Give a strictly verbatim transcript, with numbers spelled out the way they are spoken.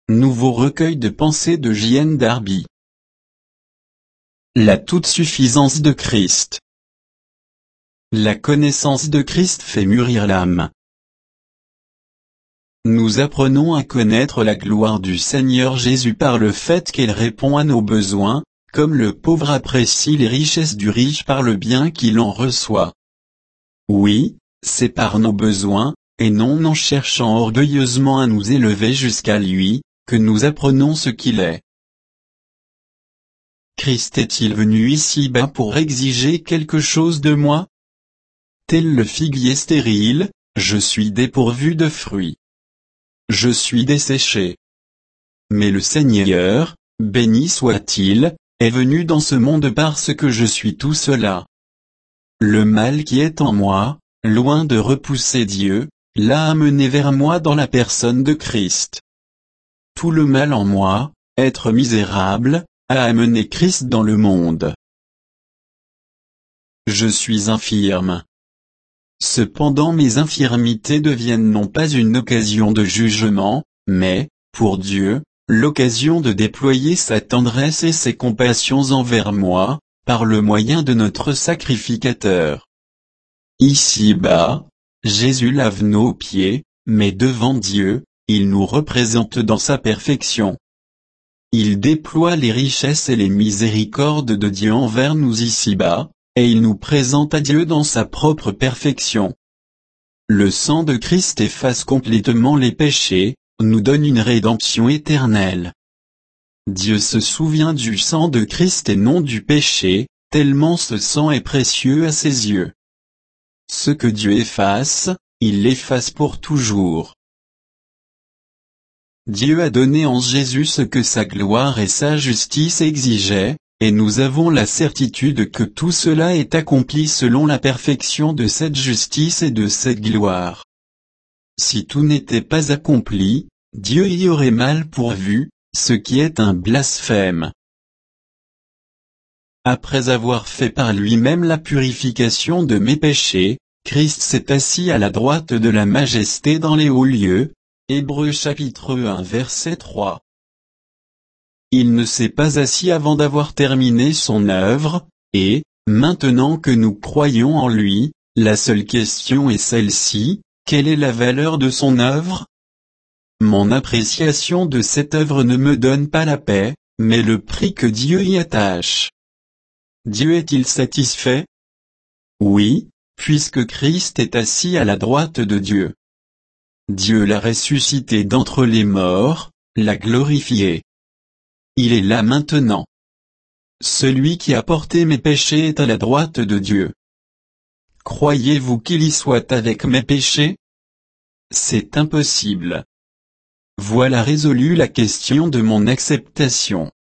Nouveau recueil de pensées de J N Darby. La toute-suffisance de Christ. La connaissance de Christ fait mûrir l'âme. Nous apprenons à connaître la gloire du Seigneur Jésus par le fait qu'elle répond à nos besoins, comme le pauvre apprécie les richesses du riche par le bien qu'il en reçoit. Oui, c'est par nos besoins, et non en cherchant orgueilleusement à nous élever jusqu'à lui, que nous apprenons ce qu'il est. Christ est-il venu ici-bas pour exiger quelque chose de moi? Tel le figuier stérile, je suis dépourvu de fruits. Je suis desséché. Mais le Seigneur, béni soit-il, est venu dans ce monde parce que je suis tout cela. Le mal qui est en moi, loin de repousser Dieu, l'a amené vers moi dans la personne de Christ. Tout le mal en moi, être misérable, a amené Christ dans le monde. Je suis infirme. Cependant mes infirmités deviennent non pas une occasion de jugement, mais, pour Dieu, l'occasion de déployer sa tendresse et ses compassions envers moi, par le moyen de notre sacrificateur. Ici-bas, Jésus lave nos pieds, mais devant Dieu, il nous représente dans sa perfection. Il déploie les richesses et les miséricordes de Dieu envers nous ici-bas, et il nous présente à Dieu dans sa propre perfection. Le sang de Christ efface complètement les péchés, nous donne une rédemption éternelle. Dieu se souvient du sang de Christ et non du péché, tellement ce sang est précieux à ses yeux. Ce que Dieu efface, il l'efface pour toujours. Dieu a donné en Jésus ce que sa gloire et sa justice exigeaient, et nous avons la certitude que tout cela est accompli selon la perfection de cette justice et de cette gloire. Si tout n'était pas accompli, Dieu y aurait mal pourvu, ce qui est un blasphème. Après avoir fait par lui-même la purification de mes péchés, Christ s'est assis à la droite de la majesté dans les hauts lieux. Hébreux chapitre un verset trois. Il ne s'est pas assis avant d'avoir terminé son œuvre, et, maintenant que nous croyons en lui, la seule question est celle-ci, quelle est la valeur de son œuvre? Mon appréciation de cette œuvre ne me donne pas la paix, mais le prix que Dieu y attache. Dieu est-il satisfait? Oui, puisque Christ est assis à la droite de Dieu. Dieu l'a ressuscité d'entre les morts, l'a glorifié. Il est là maintenant. Celui qui a porté mes péchés est à la droite de Dieu. Croyez-vous qu'il y soit avec mes péchés? C'est impossible. Voilà résolue la question de mon acceptation.